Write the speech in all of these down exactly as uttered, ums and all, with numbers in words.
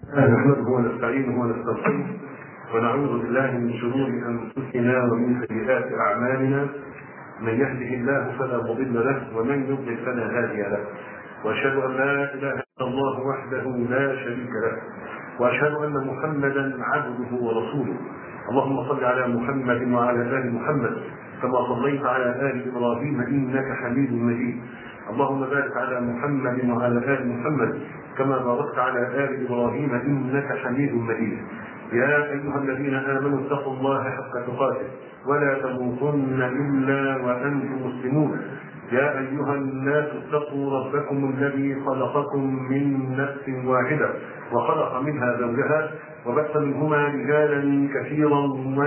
نحمده ونستعينه ونستغفره ونعوذ بالله من شرور انفسنا ومن سيئات اعمالنا. من يهده الله فلا مضل له ومن يضلل فلا هادي له، واشهد ان لا اله الا الله وحده لا شريك له، واشهد ان محمدا عبده ورسوله. اللهم صل على محمد وعلى ال محمد كما صليت على ال ابراهيم انك حميد مجيد. اللهم بارك على محمد وعلى ال محمد كما باركت على آل إبراهيم إنك حميد مجيد. يا أيها الذين آمنوا اتقوا الله حق تقاته ولا تموتن إلا وأنتم مسلمون. يا أيها الناس اتقوا ربكم الذي خلقكم من نفس واحدة وخلق منها زوجها وبث منهما رجالا كثيرا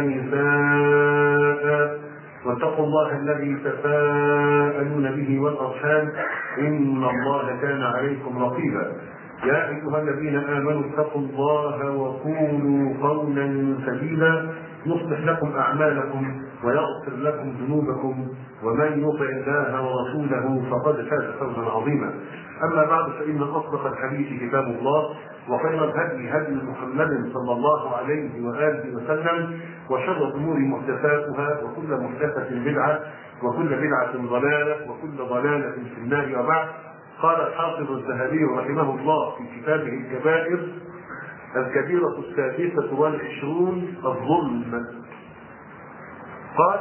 ونساء، واتقوا الله الذي تساءلون به والأرحام إن الله كان عليكم رقيبا. يا أيها الذين آمنوا اتقوا الله وقولوا قولا سديدا يصلح لكم أعمالكم ويغفر لكم ذنوبكم، ومن يطع الله ورسوله فقد فاز فوزا عظيما. أما بعد، فإن أصدق الحديث كتاب الله، وخير الهدي هدي محمد صلى الله عليه وآله وسلم، وشر الأمور محدثاتها، وكل محدثة بدعة، وكل بدعة ضلالة، وكل ضلالة في النار. وبعد، قال الحافظ الذهبي رحمه الله في كتابه الكبائر: الكبيرة السادسة والعشرون الظلم. قال: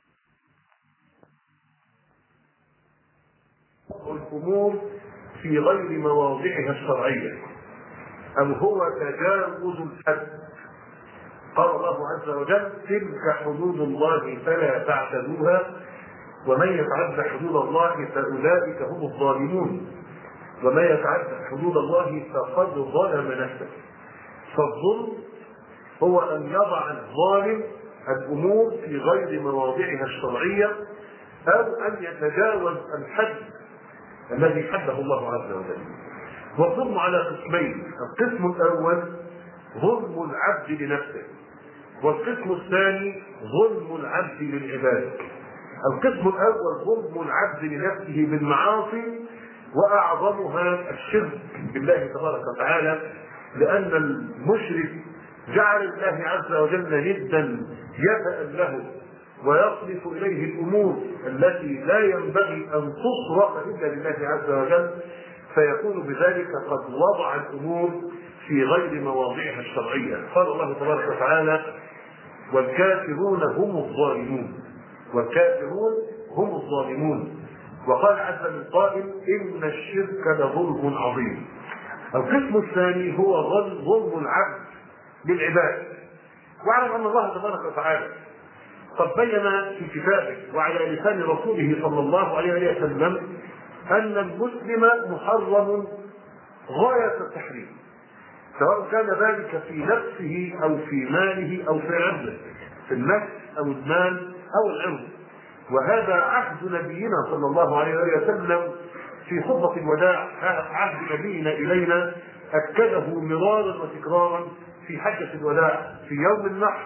الأمور في غير مواضعها الشرعية، أم هو تجاوز الحد. قال الله عز وجل: تلك حدود الله فلا تعتدوها ومن يتعد حدود الله فأولئك هم الظالمون، ومن يتعد حدود الله فقد ظلم نفسه. فالظلم هو أن يضع الظالم الأمور في غير مواضعها الشرعية، أو أن يتجاوز الحد الذي حده الله عز وجل. والظلم على قسمين: القسم الأول ظلم العبد لنفسه، والقسم الثاني ظلم العبد للعباد. القسم الأول ظلم العبد لنفسه بالمعاصي، وأعظمها الشرك بالله تبارك وتعالى، لأن المشرك جعل الله عز وجل ندا يفأ له ويصرف إليه الأمور التي لا ينبغي أن تصرف إلا لله عز وجل، فيكون بذلك قد وضع الأمور في غير مواضعها الشرعية. قال الله تبارك وتعالى: والكافرون هم الظالمون، والكافرون هم الظالمون. وقال عز من قائل: إن الشرك لظلم عظيم. القسم الثاني هو ظلم العبد بالعباد. واعلم أن الله تبارك وتعالى قد بين في كتابه وعلى لسان رسوله صلى الله عليه وسلم أن المسلم محرم غاية التحريم، سواء كان ذلك في نفسه أو في ماله أو في عرضه، في النفس أو المال أو العرض. وهذا عهد نبينا صلى الله عليه وسلم في خطبة الوداع، عهد نبينا إلينا أكده مرارا وتكرارا في حجة الوداع في يوم النحر،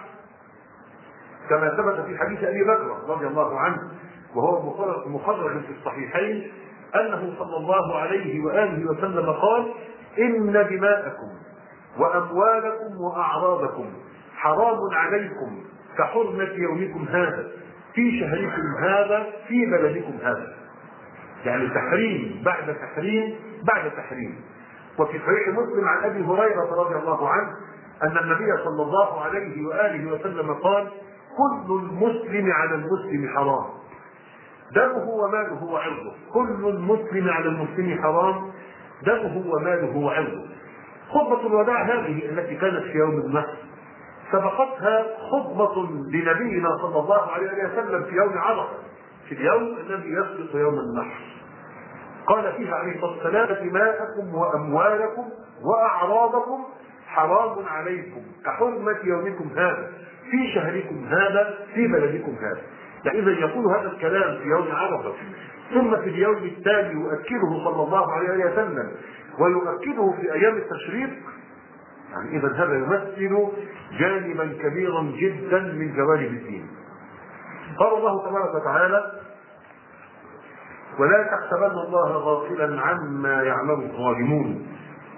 كما ثبت في حديث أبي بكر رضي الله عنه وهو مخرج في الصحيحين أنه صلى الله عليه وآله وسلم قال: إن دماءكم وأموالكم وأعراضكم حرام عليكم كحرمة يومكم هذا في شهركم هذا في بلدكم هذا. يعني تحريم بعد تحريم بعد تحريم. وفي صحيح مسلم عن أبي هريرة رضي الله عنه أن النبي صلى الله عليه وآله وسلم قال: كل المسلم على المسلم حرام، دمه وماله وعرضه. كل المسلم على المسلم حرام، دمه وماله وعرضه. خطبة الوداع هذه التي كانت في يوم النحر سبقتها خطبة لنبينا صلى الله عليه وسلم في يوم عرفة، في اليوم الذي يسبق يوم النحر. قال فيها عليه الصلاة والسلام: دماءكم وأموالكم وأعراضكم حرام عليكم كحرمة يومكم هذا في شهركم هذا في بلدكم هذا. يعني إذا يقول هذا الكلام في يوم عرفة، ثم في اليوم التالي يؤكده صلى الله عليه وسلم ويؤكده في أيام التشريق، يعني إذا هذا يمثل جانبا كبيرا جدا من جوانب الدين. قال الله تبارك وتعالى: ولا تحسبن الله غافلا عما يعمل الظالمون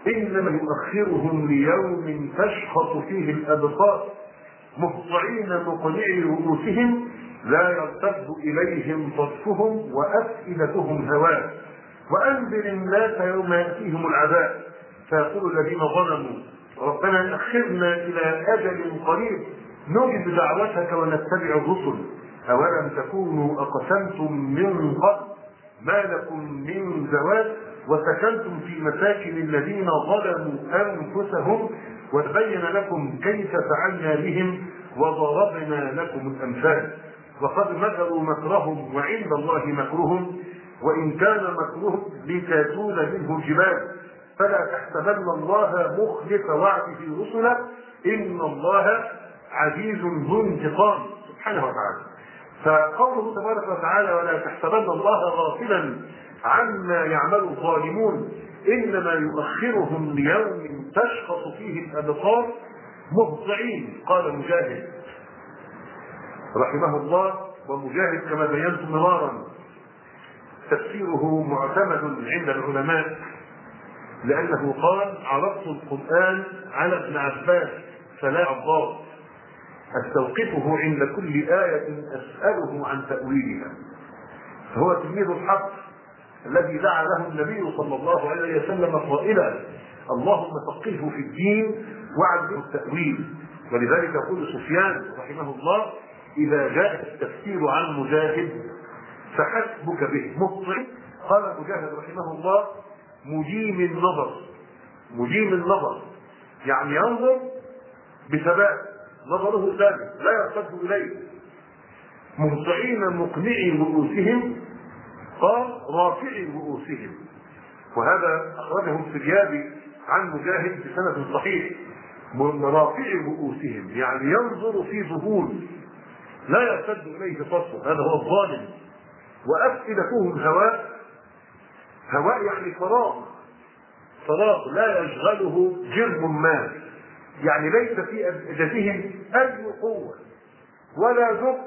إنما يؤخرهم ليوم تشخص فيه الأبصار مهطعين مقنعي رؤوسهم لا يرتد إليهم طرفهم وأفئدتهم هواء وأنذر الناس يوم يأتيهم العذاب فيقول الذين ظلموا ربنا أخرنا إلى أجل قريب نجب دعوتك ونتبع الرسل أولم تكونوا أقسمتم من قبل ما لكم من زوال وسكنتم في مساكن الذين ظلموا أنفسهم وتبين لكم كيف فعلنا بهم وضربنا لكم الأمثال وقد مكروا مكرهم وعند الله مكرهم وإن كان مكرهم لتزول منه الجبال فلا تحسبن الله مخلف وعده رسله إن الله عزيز ذو انتقام سبحانه وتعالى. فقوله تبارك وتعالى ولا تحسبن الله غافلا عما يعمل الظالمون إنما يؤخرهم ليوم تشخص فيه الأبصار مهطعين. قال مجاهد رحمه الله ومجاهد كما بينت مرارا تفسيره معتمد عند العلماء لأنه قال عرضت القرآن على ابن عباس فلا عباس أستوقفه عند كل آية أسأله عن تأويلها فهو تلميذ الحق الذي دعا له النبي صلى الله عليه وسلم قائلا اللهم فقهه في الدين وعلمه التأويل. ولذلك يقول سفيان رحمه الله إذا جاء التفسير عن مجاهد فحسبك به مطلع. قال مجاهد رحمه الله مجيم النظر مجيم النظر يعني ينظر بثبات نظره ثابت لا يرتد إليه مهطعين مقنعي رؤوسهم قال رافعي رؤوسهم وهذا أخرجه السريابي عن مجاهد بسند صحيح رافعي رؤوسهم يعني ينظر في ذهول لا يرتد إليه طرفه هذا هو الظالم وأفئدتهم هواء هواء يعني فراغ فراغ لا يشغله جرم ما يعني ليس في أفئدتهم أي قوة ولا ذكر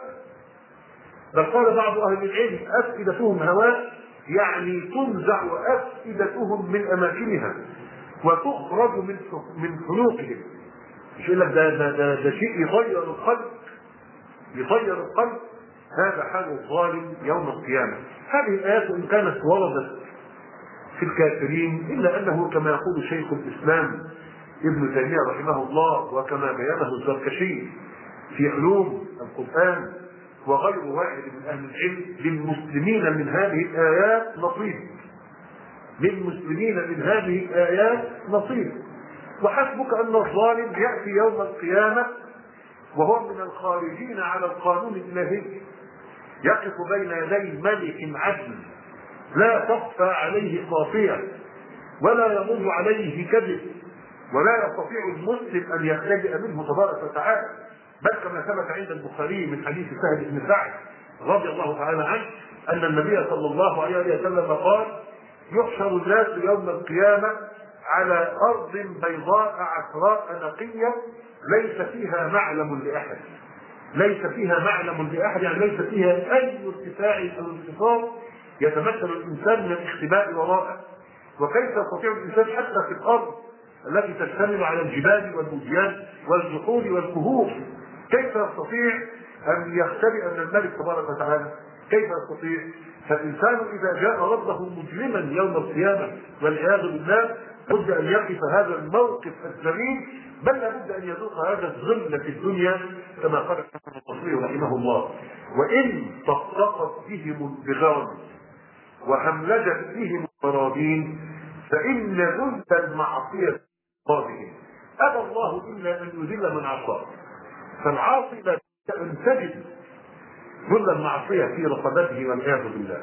بل قال بعض أهل العلم أفئدتهم هواء يعني تنزع أفئدتهم من أماكنها وتخرج من من خلوقهم. مش يقول لك ده ده ده, ده شيء يغير القلب يغير القلب. هذا حال الظالم يوم القيامة. هذه الآيات إن كانت وردت في الكافرين إلا أنه كما يقول شيخ الإسلام ابن تيمية رحمه الله وكما بيانه الزركشي في علوم القرآن وغير واحد من أهل العلم للمسلمين من هذه الآيات نصيب للمسلمين من هذه الآيات نصيب. وحسبك أن الظالم يأتي يوم القيامة وهو من الخارجين على القانون الإلهي يقف بين يدي ملك عدل لا تخفى عليه خافية ولا يمر عليه كذب ولا يستطيع المسلم أن يخلجئ منه تبارك وتعالى بل كما ثبت عند البخاري من حديث سهل بن سعد رضي الله تعالى عنه أن النبي صلى الله عليه وسلم قال يحشر الناس يوم القيامة على أرض بيضاء عفراء نقية ليس فيها معلم لأحد ليس فيها معلم لأحد يعني ليس فيها أي ارتفاع أو انخفاض يتمثل الإنسان من الاختباء وراءه. وكيف يستطيع الإنسان حتى في الأرض التي تشتمل على الجبال والوديان والجحور والكهوف كيف يستطيع أن يختبئ من الملك تبارك وتعالى؟ كيف يستطيع؟ فالإنسان إذا جاء ربه مجرما يوم القيامة والعياذ بالله لابد أن يقف هذا الموقف الذليل بل لابد أن يذوق هذا الذل في الدنيا كما قال البصري رحمه الله وإن طقطقت بهم البغال وهملجت بهم القرابين فإن ذل المعصية قادهم أبى الله إلا أن يذل من عصاه. فالعاصي لا أن تجد ذل المعصية في رقبته والعياذ بالله.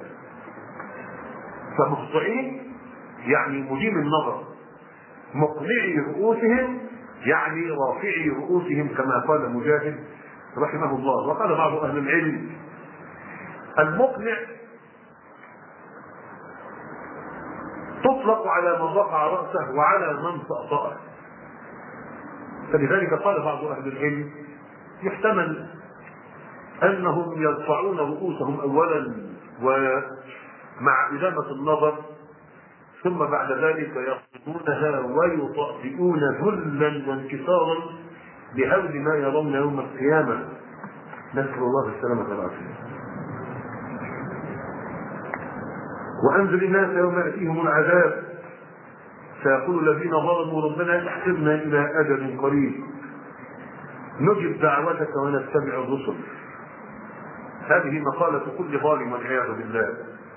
فمخطئين يعني مديم النظر مقنعي رؤوسهم يعني رافعي رؤوسهم كما قال مجاهد رحمه الله. وقال بعض أهل العلم المقنع تطلق على من رفع رأسه وعلى من طأطأه. فلذلك قال بعض أهل العلم يحتمل أنهم يرفعون رؤوسهم أولا ومع إدامة النظر ثم بعد ذلك يصدونها ويطأطئون ذلا وانكسارا بهول ما يرون يوم القيامة. نسأل الله السلامة والعافية. وأنزل الناس يوم يأتيهم العذاب فيقول الذين ظلموا ربنا احسبنا إلى أجل قريب نجب دعوتك ونتبع الرسل. هذه مقالة كل ظالم والعياذ بالله،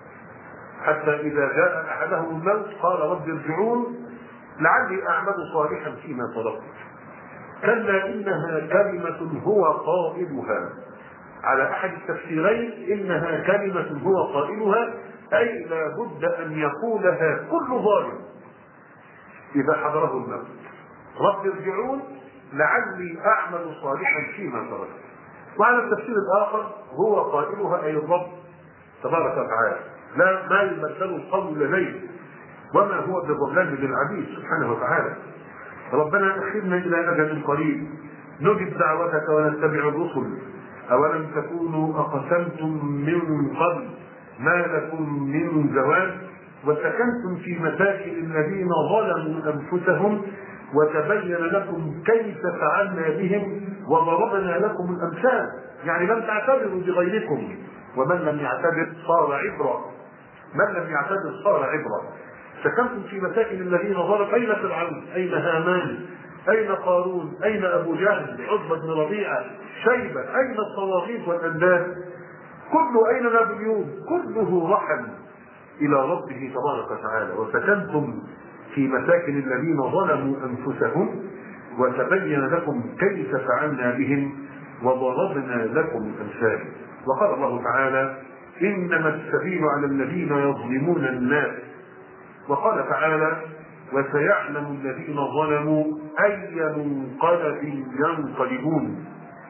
حتى إذا جاء أحدهم الموت قال رب ارجعون لعلي أعمل صالحا فيما تركت. كلا إنها كلمة هو قائلها، على أحد التفسيرين إنها كلمة هو قائلها، أي لا بد أن يقولها كل ظالم إذا حضره الموت، رب ارجعون لعلي أعمل صالحا فيما تركت. وعلى التفسير الآخر هو قائلها أي الرب تبارك وتعالى، لا ما يبدل القول لديه وما هو بظلام للعبيد سبحانه وتعالى. ربنا أخرنا إلى أجل قريب نجب دعوتك ونتبع الرسل أولم تكونوا أقسمتم من قبل ما لكم من زوال وسكنتم في مساكن الذين ظلموا أنفسهم وتبين لكم كيف فعلنا بهم وضربنا لكم الأمثال. يعني لم تعتبروا بغيركم، ومن لم يعتبر صار عبرة، من لم يعتبر صار عبرة. سكنتم في مساكن الذين ظلموا، أين فرعون؟ أين هامان؟ أين قارون؟ أين أبو جهل؟ عتبة بن ربيعة؟ شيبة؟ أين الطواغيت والأنداد؟ كله أين نابليون؟ كله رحل إلى ربه تبارك وتعالى. وسكنتم في مساكن الذين ظلموا أنفسهم وتبين لكم كيف فعلنا بهم وضربنا لكم الأمثال. وقال الله تعالى إنما السبيل على الذين يظلمون الناس. وقال تعالى وسيعلم الذين ظلموا أي منقلب ينقلبون.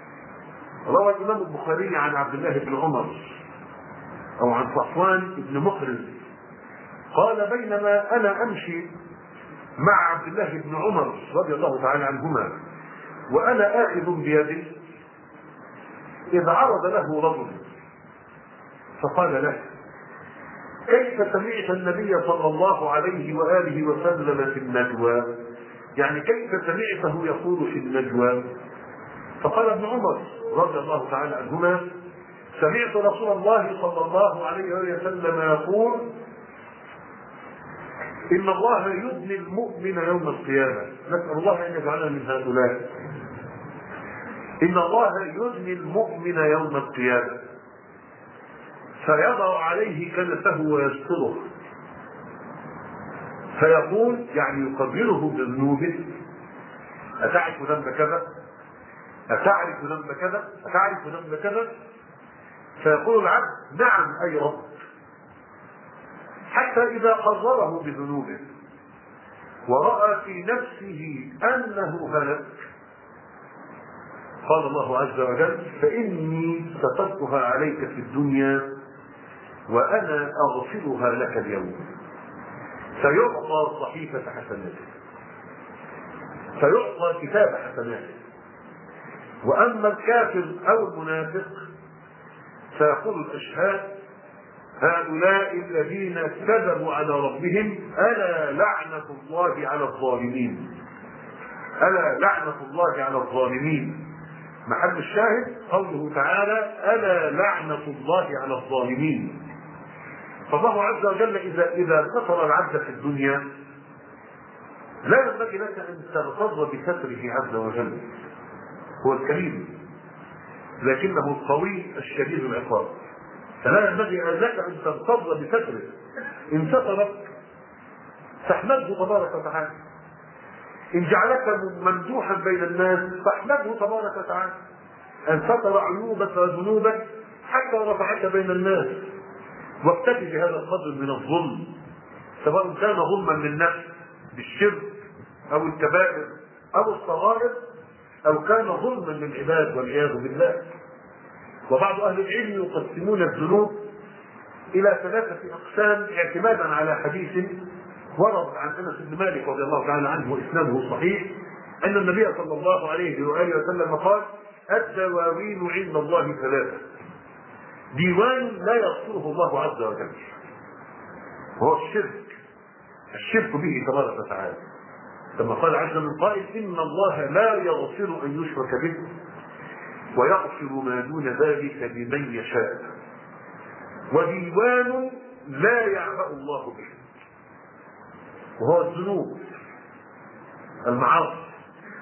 روى الإمام البخاري عن عبد الله بن عمر أو عن صفوان بن مخرز قال بينما أنا أمشي مع عبد الله بن عمر رضي الله تعالى عنهما وأنا آخذ بيده إذ عرض له رجل فقال له كيف سمعت النبي صلى الله عليه وآله وسلم في النجوى؟ يعني كيف سمعته يقول في النجوى؟ فقال ابن عمر رضي الله تعالى عنهما سمعت رسول الله صلى الله عليه وسلم يقول إن الله يدني المؤمن يوم القيامة. نسأل الله أن يجعلنا من هؤلاء. إن الله يدني المؤمن يوم القيامة فيضع عليه كنفه ويستره فيقول يعني يقبله بذنوبه أتعرف ذنب كذا؟ أتعرف ذنب كذا؟ أتعرف ذنب كذا؟ فيقول العبد نعم أي رب، حتى إذا قرره بذنوبه ورأى في نفسه أنه هلك قال الله عز وجل فإني سترتها عليك في الدنيا وأنا أغفرها لك اليوم. فيعطى صحيفة حسناته، فيعطى كتاب حسناته. وأما الكافر أو المنافق فيقول الأشهاد هؤلاء الذين كذبوا على ربهم ألا لعنة الله على الظالمين، ألا لعنة الله على الظالمين. محل الشاهد قوله تعالى ألا لعنة الله على الظالمين. فالله عز وجل إذا إذا ستر العبد في الدنيا لا ينبغي لك أن تغتر بستره عز وجل. هو الكريم لكنه القوي الشديد العقاب، فلا ينبغي لك أن تغتر بستره. إن سترك فاحمده تبارك وتعالى، إن جعلك ممدوحا بين الناس فاحمده تبارك وتعالى أن ستر عيوبك وذنوبك حتى رفعك بين الناس. واكتفي بهذا القدر من الظلم سواء كان ظلما للنفس بالشرك أو الكبائر أو الصغائر أو كان ظلما للعباد والعياذ بالله. وبعض أهل العلم يقسمون الذنوب إلى ثلاثة أقسام اعتمادا على حديث ورد عن أنس بن مالك رضي الله تعالى عنه وإسناده صحيح أن النبي صلى الله عليه وآله وسلم قال الدواوين عند الله ثلاثة: ديوان لا يغفره الله عز وجل وهو الشرك، الشرك به تبارك وتعالى، كما قال عز من قائل إن الله لا يغفر أن يشرك به ويغفر ما دون ذلك لمن يشاء، وديوان لا يعبأ الله به، وهو الذنوب المعاصي.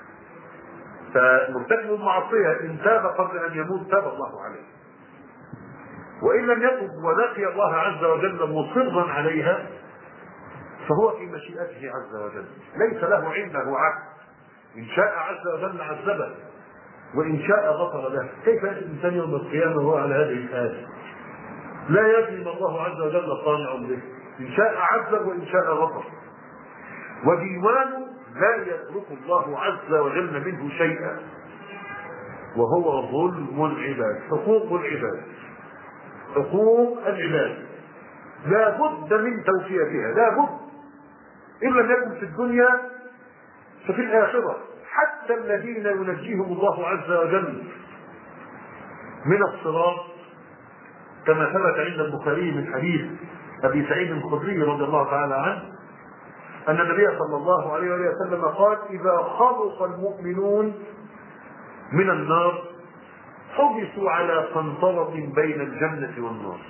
فمرتكب المعصية إن تاب قبل أن يموت تاب الله عليه، وإن لم يتب ولقي الله عز وجل مصرا عليها فهو في مشيئته عز وجل، ليس له عنده عبد، إن شاء عز وجل عذبه وإن شاء غفر له. كيف يأتي الإنسان يوم القيامة وهو على هذه الحال؟ لا يدري ما الله عز وجل صانع به، إن شاء عذب وإن شاء غفر. وديوان لا يترك الله عز وجل منه شيئا، وهو ظلم العباد، حقوق العباد، حقوق العباد لا بد من توفيتها، لا بد، إن لم يكن في الدنيا ففي الآخرة. حتى الذين ينجيهم الله عز وجل من الصراط، كما ثبت عند البخاري من حديث أبي سعيد الخدري رضي الله تعالى عنه أن النبي صلى الله عليه وسلم قال: إذا خلص المؤمنون من النار حبسوا على قنطرة بين الجنة والنار.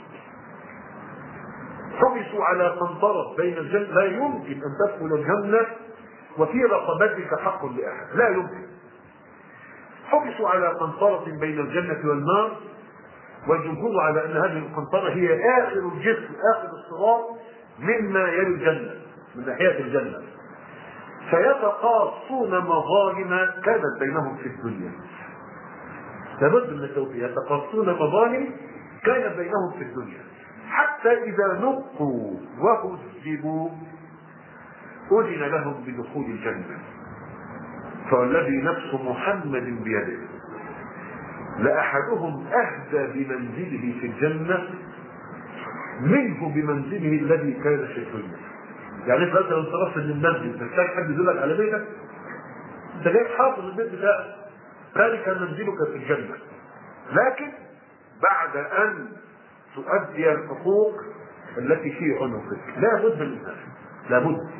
حبسوا على قنطرة بين الجنة، لا يمكن أن تدخل الجنة وفي رقبتك حق لأحد، لا يمكن. حبسوا على قنطرة بين الجنة والنار، والجمهور على أن هذه القنطرة هي آخر الجسر، آخر الصراط مما يلي الجنة من ناحية الجنة، فيتقاصون مظالم كانت بينهم في الدنيا. لابد من التوفيق، يتقاصون مظالم كانت بينهم في الدنيا، حتى إذا نقوا وهذبوا أذن لهم بدخول الجنة. فالذي نفس محمد بيده لأحدهم أهدى بمنزله في الجنة منه بمنزله الذي كان في الدنيا. يعني انت لو انصرفت من المسجد محتاج حد يدلك على بيتك؟ انت جاي حافظ البيت بتاعك، ذلك منزلك في الجنة، لكن بعد أن تؤدي الحقوق التي في عنقك. لا بد من ذلك، لا بد.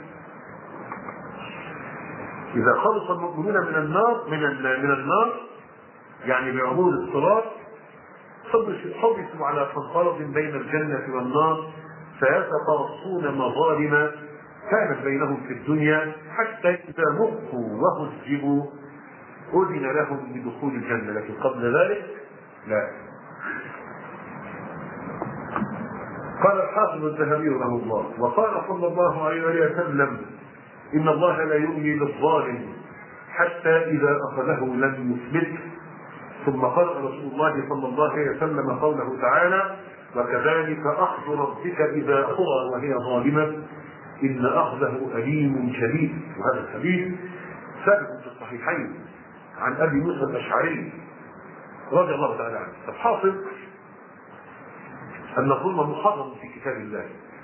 إذا خلص المؤمنون من النار من من النار يعني بعبور الصراط حبسوا على قنطرة بين الجنة والنار، فيتقاصون مظالم كانت بينهم في الدنيا، حتى إذا نقوا وهذبوا أذن لهم بدخول الجنة، لكن قبل ذلك لا. قال الحافظ الذهبي رحمه الله: وقال صلى الله عليه وسلم: إن الله لا يملي للظالم حتى إذا أخذه لم يفلته. ثم قال رسول الله صلى الله عليه وسلم قوله تعالى: وكذلك أخذ ربك إذا أخذ وهي ظالمة إن أخذه أليم شديد. وهذا الحديث ثابت في الصحيحين عن أبي موسى الأشعري رضي الله تعالى عنه. الحاصل أن الظلم محرم في كتاب الله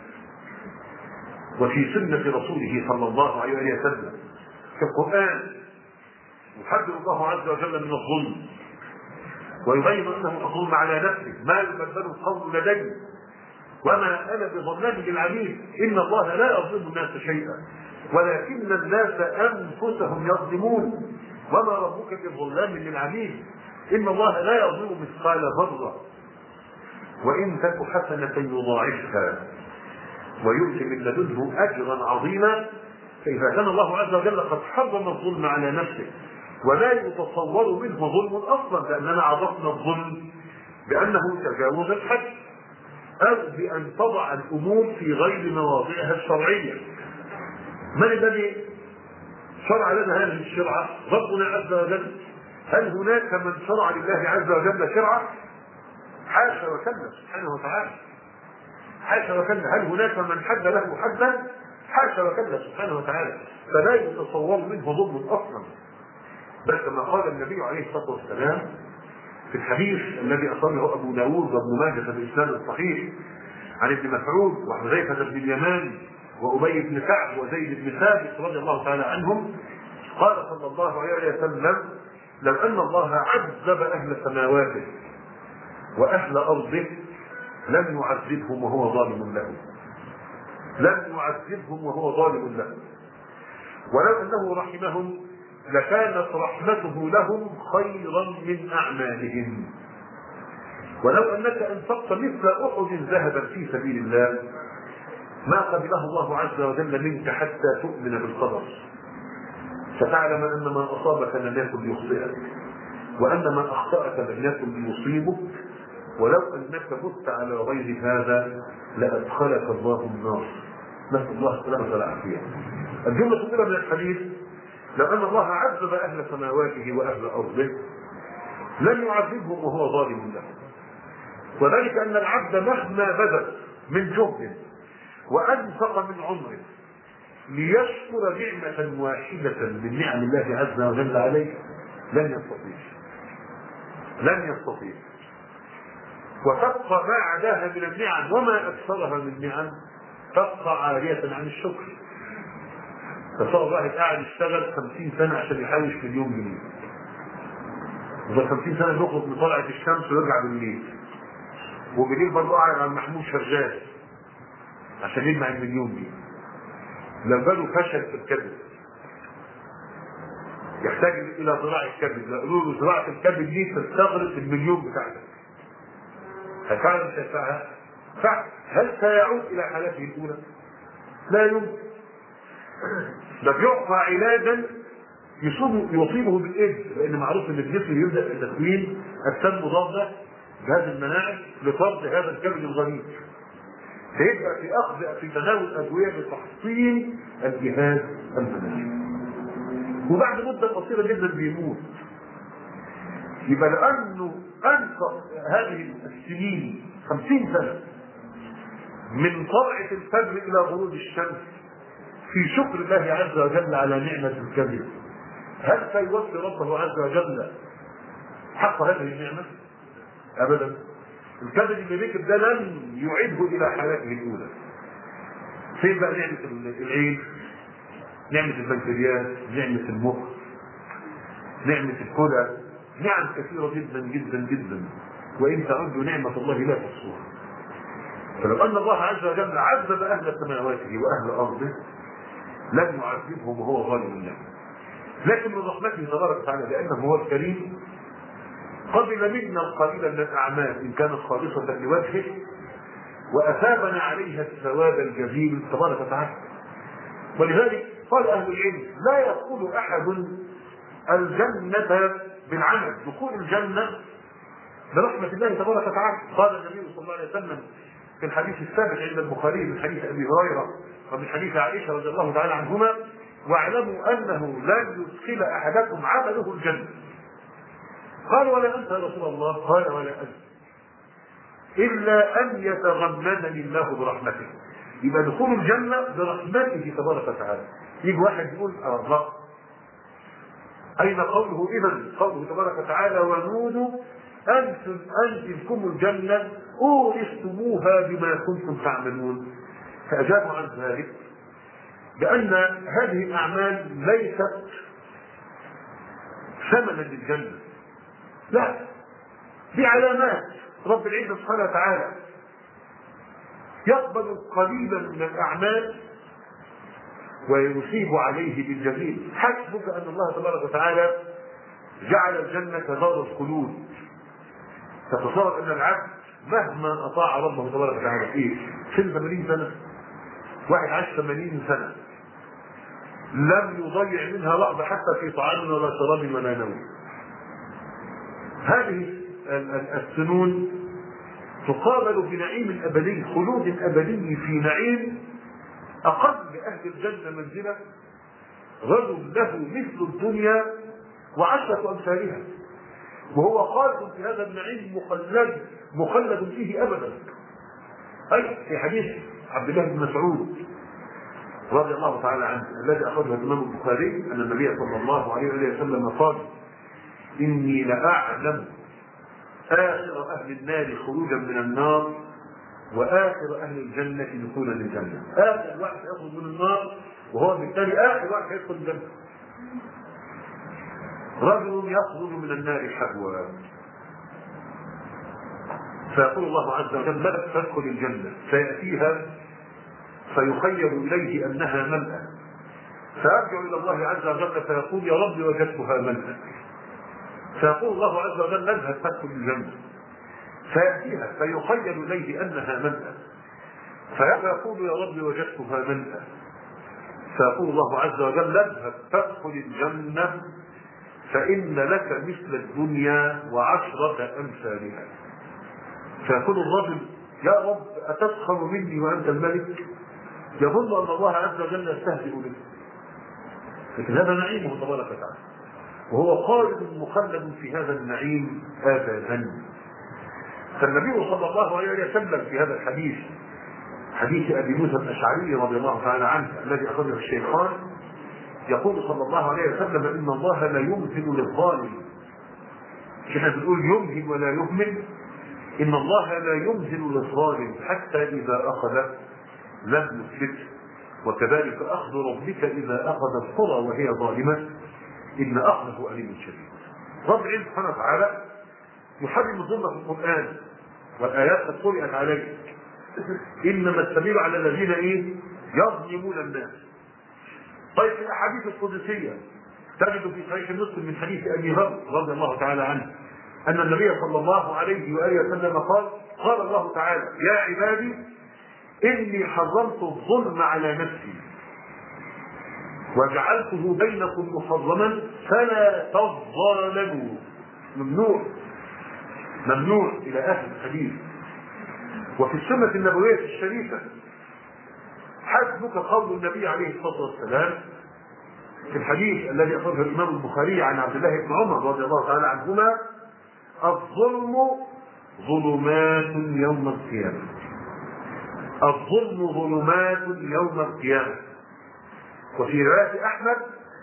وفي سنة رسوله صلى الله عليه وسلم. في القرآن يحذر الله عز وجل من الظلم ويبين أنه الظلم على نفسه، ما يبدل القول لدي وما أنا بظلام للعبيد، إن الله لا يظلم الناس شيئا ولكن الناس أنفسهم يظلمون، وما ربك بظلام للعبيد، إن الله لا يظلم مثقال ذرة وإن تك حسنة يضاعفها ويؤتي من لدنه أجرا عظيما. فإذا كان الله عز وجل قد حرم الظلم على نفسه ولا يتصور منه ظلم أصلا، لأننا عرفنا الظلم بأنه تجاوز الحد أو بأن تضع الأمور في غير مواضعها الشرعية. من الذي شرع لنا هذه الشرعة؟ ربنا عز وجل. هل هناك من شرع لله عز وجل شرعة؟ حاشا وكلا سبحانه وتعالى، حاشا وكلا. هل هناك من حد له حدا؟ حاشا وكلا سبحانه وتعالى. فلا يتصور منه ظلم أصلا، بل كما قال النبي عليه الصلاة والسلام في الحديث الذي أخرجه أبو داود وابن ماجه بالإسناد الصحيح عن ابن مسعود وحذيفة بن اليمان وأبي بن كعب وزيد بن ثابت رضي الله تعالى عنهم، قال صلى الله عليه وسلم: لو أن الله عذب أهل سماواته وأهل أرضه لم يعذبهم وهو ظالم لهم. لم يعذبهم وهو ظالم لهم، ولو أنه رحمهم لكانت رحمته لهم خيرا من أعمالهم. ولو أنك أنفقت مثل أحد ذهبا في سبيل الله ما قبله الله عز وجل منك حتى تؤمن بالقدر، فتعلم أن ما أصابك لم يكن ليخطئك، وأن ما أخطأك لم يكن ليصيبك، ولو أنك مت على غير هذا لأدخلك الله النار. نسأل الله السلامة والعافية. الجملة الأولى من الحديث: لو أن الله عذب أهل سماواته وأهل أرضه لم يعذبهم وهو ظالم لهم، وذلك أن العبد مهما بذل من جهد وأنفق من عمره ليشكر نعمة واحدة من نعم الله عز وجل عليه لن يستطيع لن يستطيع وتبقى ما عداها من النعم وما أكثرها من نعم تبقى عارية عن الشكر. تصور واحد قاعد يشتغل خمسين سنة عشان يحوش مليون جنيه، وده خمسين سنة يخرج من طلعة الشمس ويرجع بالليل، وبالليل برضه قاعد على المحمول شغال عشان يجمع المليون دي. لو جاله فشل في الكبد يحتاج الى زراعة الكبد، قالوا له زراعة الكبد دي تستغرق المليون بتاعتك، هل مش هيدفعها؟ هل سيعود الى حالته الاولى؟ لا يمكن. ده بيعطى علاجا يصيبه بالايدز، لان معروف ان الجسم يبدا في تكوين اجسام مضاده جهاز المناعي لطرد هذا الكبد الغريب، فيبدا في اخذ في تناول ادويه لتحصين الجهاز المناعي، وبعد مده قصيره جدا بيموت. يبقى لانه انفق هذه السنين خمسين سنه من طلعه الفجر الى غروب الشمس في شكر الله عز وجل على نعمه الكبد، هل سيوفي ربه عز وجل حق هذه النعمه؟ ابدا. الكبد اللي ركب ده لن يعيده الى حالته الاولى. فين بقى نعمه العين؟ نعمه البنكرياس، نعمه المخ، نعمه الكلى، نعم كثيره جدا جدا جدا، وان تعدوا نعمه الله لا تحصوها. فلو ان الله عز وجل عذب اهل سماواته واهل ارضه لم يعذبهم وهو ظالم لهم، لكن من رحمته تبارك وتعالى لانه هو الكريم قبل منا القليل من الاعمال ان كانت خالصه لوجهه واثابنا عليها الثواب الجزيل تبارك وتعالى. ولذلك قال اهل العلم: لا يدخل احد الجنه بالعمل، دخول الجنه برحمه الله تبارك وتعالى. قال النبي صلى الله عليه وسلم في الحديث الثابت عند البخاري من حديث ابي هريره ومن حديث عائشه رضي الله تعالى عنهما: واعلموا انه لن يدخل احدكم عمله الجنه. قال: ولا انت يا رسول الله؟ قال: ولا انت، الا ان يتغمدني الله برحمته. يبقى دخول الجنه برحمته تبارك وتعالى. يجي واحد يقول: اه لا، اين قوله اذا؟ قوله تبارك وتعالى: ونودوا انتم ان تلكم الجنه اورثتموها بما كنتم تعملون. فاجابوا عن ذلك بان هذه الاعمال ليست ثمنا للجنه، لا، دي علامات رب العزة سبحانه وتعالى يقبل قليلا من الأعمال ويصيب عليه بالجزيل. حسبك أن الله تبارك وتعالى جعل الجنة دار الخلود. تتصور أن العبد مهما أطاع ربه تبارك وتعالى إيه؟ سن ثمانين سنة، واحد عاش ثمانين سنة لم يضيع منها لحظة حتى في طعام ولا شراب ولا نوم. هذه السنون تقابل بنعيم أبدي، خلود أبدي في نعيم أقل بأهل الجنة منزلة رجل له مثل الدنيا وعشرة أمثالها، وهو خالد في هذا النعيم مخلد مخلد فيه أبدا. أي في حديث عبد الله بن مسعود رضي الله تعالى عنه الذي أخرجه الإمام البخاري أن النبي صلى الله عليه وسلم قال: إني لأعلم آخر أهل النار خروجا من النار وآخر أهل الجنة دخولا للجنة. آخر واحد يخرج من النار وهو بالتالي آخر واحد يدخل الجنة. رجل يخرج من النار حبوا فيقول الله عز وجل: لا تدخل الجنة، فيأتيها فيخيل إليه أنها ملأة، فيرجع إلى الله عز وجل فيقول يا رب وجدتها ملأة، فيقول الله عز وجل اذهب فادخل الجنة، فيأتيها فيخيل إليه أنها ملأة، فيقول يا رب وجدتها ملأة، فيقول الله عز وجل اذهب فادخل الجنة فإن لك مثل الدنيا وعشرة أمثالها. فيقول الرجل يا رب أتسخر مني وأنت الملك؟ يظن أن الله عز وجل يستهزئ به، لكن هذا نعيمه تبارك وتعالى، وهو خالد مخلد في هذا النعيم أبدا. فالنبي صلى الله عليه وسلم في هذا الحديث، حديث أبي موسى الأشعري رضي الله تعالى عنه الذي أخرجه الشيخان، يقول صلى الله عليه وسلم إن الله لا يمهل للظالم. كنا بنقول يمهل ولا يهمل، إن الله لا يمهل للظالم حتى إذا أخذ لم يفلته، وكذلك أخذ ربك إذا أخذ القرى وهي ظالمة إن أخذه أليم شديد. رب العزة سبحانه وتعالى يحرم الظلم في القرآن، والآيات قد قرأت عليه، إنما السبيل على الذين إيه؟ يظلمون الناس. طيب في الأحاديث القدسية تجد في صحيح مسلم من حديث أبي ذر رضي الله تعالى عنه أن النبي صلى الله عليه وآله وسلم قال قال الله تعالى يا عبادي إني حرمت الظلم على نفسي وجعلته بينكم محرما فلا تظالموا. ممنوع ممنوع إلى آخر الحديث. وفي السنة النبوية الشريفة حسبك قول النبي عليه الصلاة والسلام في الحديث الذي أخرجه الإمام البخاري عن عبد الله بن عمر رضي الله تعالى عنهما الظلم ظلمات يوم القيامة. الظلم ظلمات يوم القيامة. وفي رواية أحمد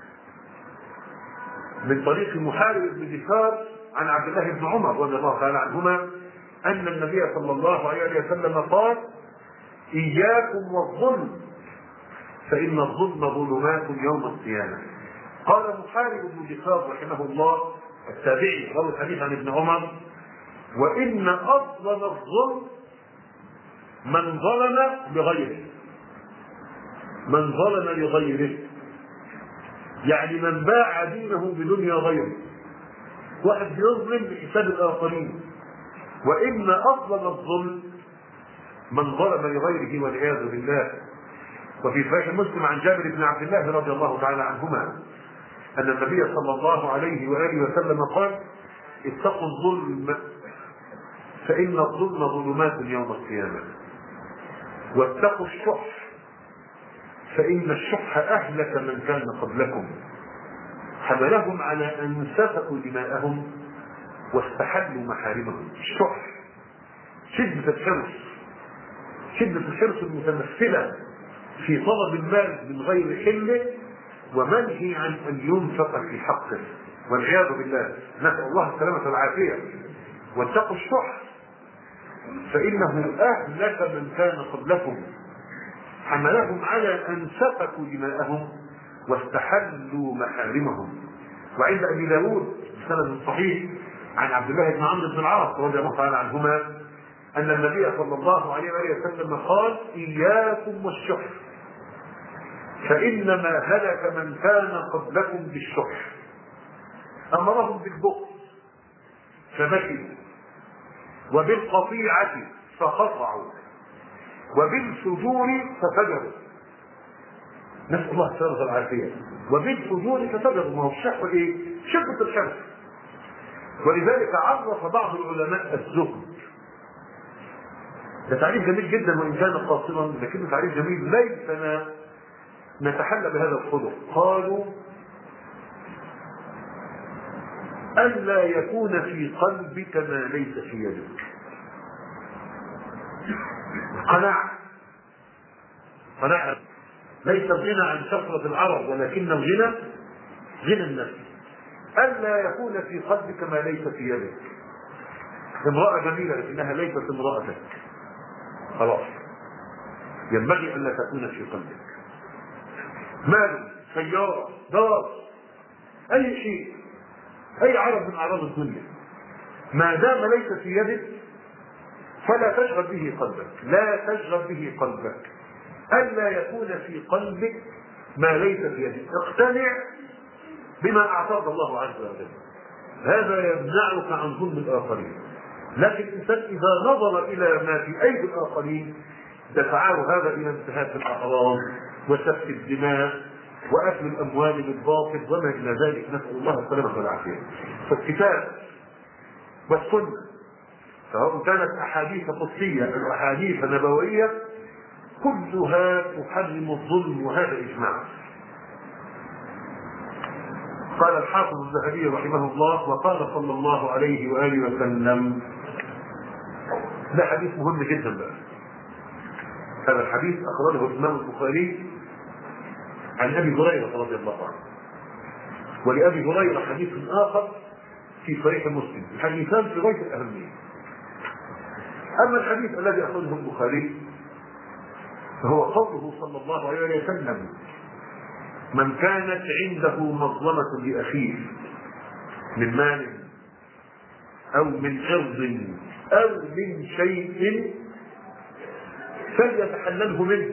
من طريق محارب بن دثار عن عبد الله بن عمر رضي الله تعالى عنهما أن النبي صلى الله عليه وسلم قال إياكم والظلم فإن الظلم ظلمات يوم القيامة. قال محارب بن دثار رحمه الله التابعي روى الحديث عن ابن عمر وإن أظلم الظلم من ظلم لغيره، من ظلم لغيره يعني من باع دينه بدنيا غيره، واحد يظلم بحساب الآخرين. وإن أظلم الظلم من ظلم لغيره والعياذ بالله. وفي صحيح مسلم عن جابر بن عبد الله رضي الله تعالى عنهما أن النبي صلى الله عليه وآله وسلم قال اتقوا الظلم فإن الظلم ظلمات يوم القيامة، واتقوا الشح فإن الشح أهلك من كان قبلكم حملهم على أن سفكوا دماءهم واستحلوا محارمهم. الشح شدة الحرص، شدة الحرص المتمثلة في طلب المال من غير حله ومنهي عن أن ينفق في حقه والعياذ بالله، نسأل الله السلامة والعافية. واتقوا الشح فإنه أهلك من كان قبلكم حملهم على أن سفكوا دماءهم واستحلوا محارمهم. وعند أبي داود بسند صحيح عن عبد الله بن عمرو بن العاص رضي الله تعالى عنهما أن النبي صلى الله عليه وسلم قال إياكم والشح فإنما هلك من كان قبلكم بالشح. أمرهم بالبخل فبكوا، وبالقطيعة فقطعوا، وبالفجور ففجروا، نسأل الله السلامة والعافية. وبالفجور ففجروا، ما هو الشح ايه؟ شدة الحرص. ولذلك عرف بعض العلماء الزهد، ده تعريف جميل جدا وإن كان قاصرا لكنه تعريف جميل ليتنا نتحلى بهذا الخلق. قالوا ألا يكون في قلبك ما ليس في يدك. قناعة، قناعة ليس الغنى عن كثرة العرض ولكن الغنى غنى النفس. ألا يكون في قلبك ما ليس في يدك. امرأة جميلة لكنها ليست امرأتك، خلاص ينبغي ألا تكون في قلبك. مال، سيارة، دار، أي شيء، أي عرض من أعراض الدنيا ما دام ليس في يدك فلا تشغل به قلبك، لا تشغل به قلبك. ألا يكون في قلبك ما ليس في يدك، اقتنع بما أعطاك الله عز وجل، هذا يمنعك عن ظلم الآخرين. لكن الإنسان إذا نظر إلى ما في أيدي الآخرين دفعه هذا إلى انتهاك الأعراض وسفك الدماء وأكل الأموال بالباطل وما إلى ذلك، نسأل الله السلامة والعافية. فالكتاب والسنة سواء كانت أحاديث قدسية أو أحاديث نبوية كلها تحرم الظلم، وهذا إجماع. قال الحافظ الذهبي رحمه الله: وقال صلى الله عليه وآله وسلم، ده حديث مهم جدا بقى. هذا الحديث أخرجه الإمام البخاري عن أبي هريرة رضي الله عنه، ولأبي هريرة حديث آخر في صحيح مسلم، الحديثان في غاية الأهمية. أما الحديث الذي أخرجه البخاري فهو قوله صلى الله عليه وسلم: من كانت عنده مظلمة لأخيه من مال أو من عرض أو من شيء فليتحلله منه،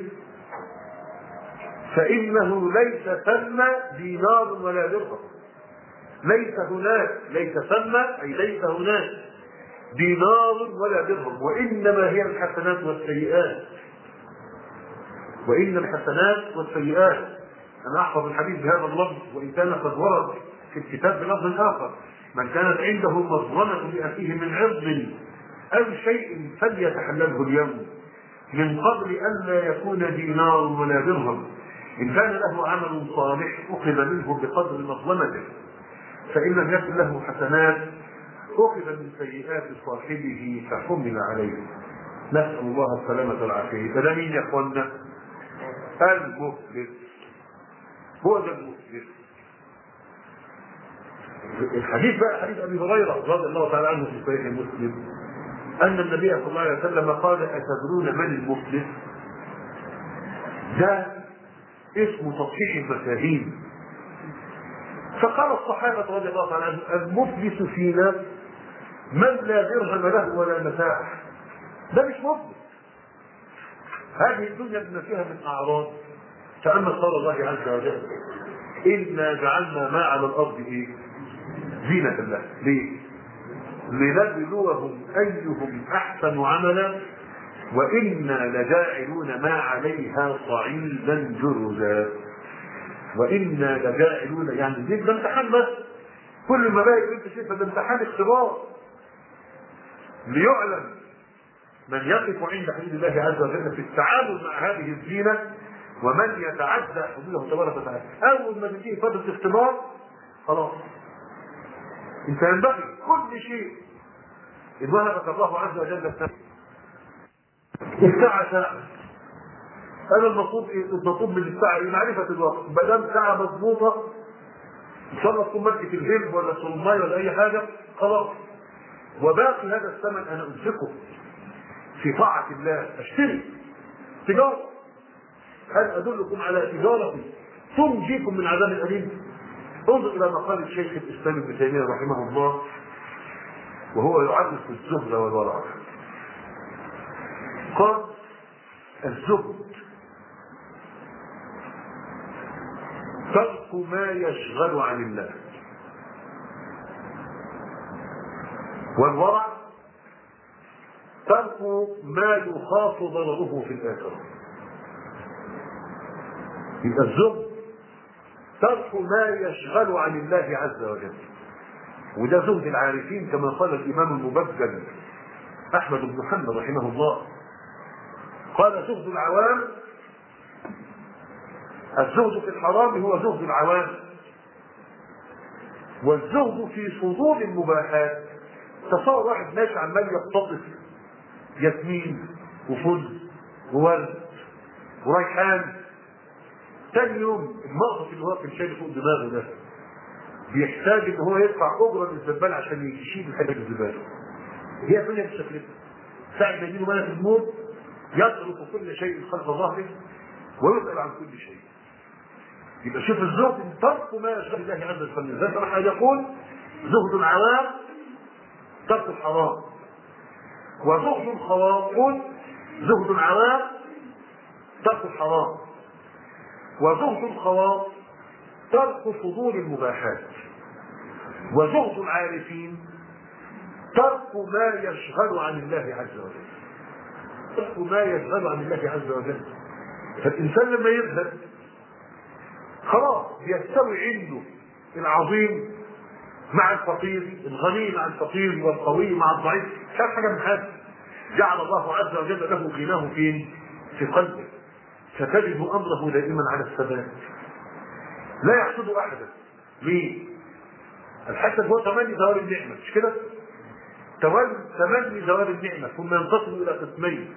فإنه ليس ثم دينار ولا درهم. ليس هناك، ليس ثم أي ليس هناك دينار ولا درهم، وإنما هي الحسنات والسيئات. وإن الحسنات والسيئات، أنا أحفظ الحديث بهذا اللفظ وإن كان قد ورد في الكتاب بلفظ آخر: من كانت عنده مظلمة لأخيه من عرض أو شيء فليتحلله اليوم من قبل أن لا يكون دينار ولا درهم. إن كان له عمل صالح أخذ منه بقدر مظلمته، فإن لم يكن له حسنات أخذ من سيئات صاحبه فحمل عليه. نسأل الله السلامة والعافية. فده مين يا أخوانا؟ المفلس، هو ده المفلس. الحديث بقى حديث أبي هريرة رضي الله تعالى عنه في صحيح مسلم أن النبي صلى الله عليه وسلم قال: أتدرون من المفلس؟ ده اسم تصحيح المفاهيم. فقال الصحابة رضي الله تعالى عنهم: المفلس فينا من لا درهم له ولا متاع. ده مش مفلس. هذه الدنيا بما فيها من أعراض. فأما قول الله عز وجل: إنا جعلنا ما على الأرض إيه؟ زينة الله. ليه؟ لنبلوهم أيهم أحسن عملا وإنا لجاعلون ما عليها صعيدا جرزا. وإنا لجاعلون، يعني دي ده امتحان بس. كل المبادئ اللي انت شايفها ده امتحان اختبار ليعلم من يقف عند حدود الله عز وجل في التعامل مع هذه الزينة ومن يتعدى حدوده تبارك وتعالى. أول ما تجي فترة اختبار خلاص انت ينبغي كل شيء إذ وهبك الله عز وجل الساعة الساعة ساعة. أنا المطلوب إيه؟ المطلوب من الساعة إيه؟ معرفة الوقت. ما دام ساعة مضبوطة إن شاء الله تكون ماركة الهلب ولا الصرماي ولا أي حاجة خلاص. وباقي هذا الثمن أنا أنفقه في طاعة الله، أشتري تجارة. هل أدلكم على تجارة تنجيكم من عذاب أليم؟ انظر إلى مقال الشيخ الإسلام ابن تيمية رحمه الله وهو يعرف الزهد والورع. قال: الزهد ترك ما يشغل عن الله، والورع ترك ما يخاف ضرره في الآخرة. يبقى الزهد ترك ما يشغل عن الله عز وجل، وده زهد العارفين كما قال الإمام المبجل أحمد بن محمد رحمه الله. قال: زهد العوام، الزهد في الحرام هو زهد العوام، والزهد في صدور المباحات. تصور واحد ماشي عمال يقتطف ياسمين وفل وورد وريحان، ثاني يوم المغرب اللي هو كان شايل فوق دماغه ده بيحتاج ان هو يدفع اجره للزبال عشان يشيل الحاجه الزباله. هي الدنيا بالشكل ده. ساعه ما يجيله ملك الموت يترك كل شيء خلف ظهره ويسأل عن كل شيء. يبقى شوف الزهد ترك ما يشغل الله عز وجل. زي ما يقول: زهد العوام ترك الحرام، وزهد الخواص زهد العوام ترك الحرام. وزهد الخواص ترك فضول المباحات. وزهد العارفين ترك ما يشغل عن الله عز وجل. ترك ما يشغل عن الله عز وجل. فالإنسان لما يزهد خلاص يستوي عنده العظيم مع الفقير، الغني مع الفقير، والقوي مع الضعيف، مش عارف حاجه من هذا. جعل الله عز وجل له غناه فين؟ في قلبه. فتجد امره دائما على الثبات، لا يحسد احدا. ليه؟ الحسد هو تمني زوال النعمه، مش كده؟ تمني زوال النعمه، ثم ينقسم الى قسمين: